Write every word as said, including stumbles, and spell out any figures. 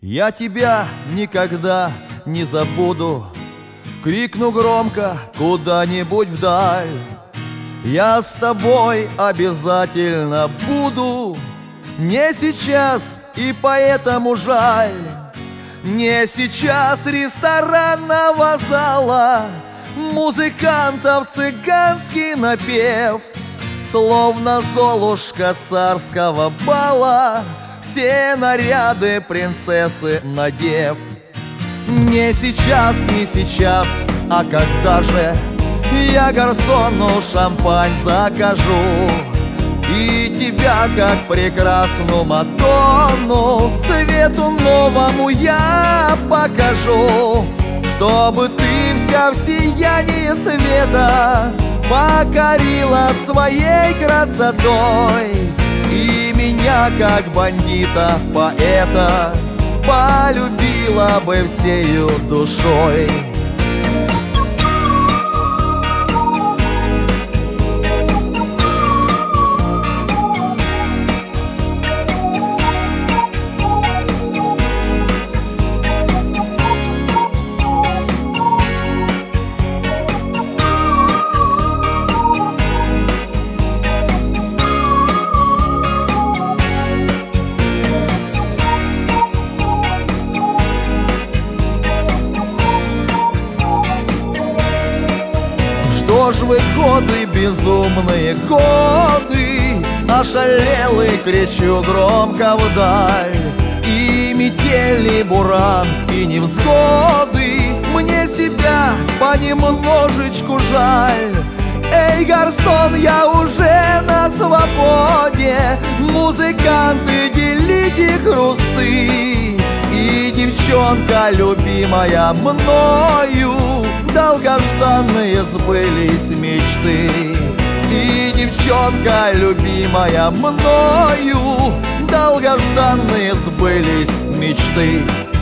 Я тебя никогда не забуду, крикну громко куда-нибудь вдаль. Я с тобой обязательно буду, не сейчас и поэтому жаль. Не сейчас ресторанного зала, музыкантов цыганский напев, словно золушка царского бала, все наряды принцессы надев. Не сейчас, не сейчас, а когда же я гарсону шампань закажу и тебя, как прекрасную Мадонну, свету новому я покажу, чтобы ты вся в сиянии света покорила своей красотой и меня, как бандита, поэта, полюбила бы всею душой. Что ж вы годы, безумные годы, ошалелый кричу громко вдаль. И метели, буран, и невзгоды, мне себя понемножечку жаль. Эй, гарсон, я уже на свободе, музыканты, делите хрусты. И девчонка, любимая мною, долгожданные сбылись мечты. И девчонка, любимая мною, долгожданные сбылись мечты.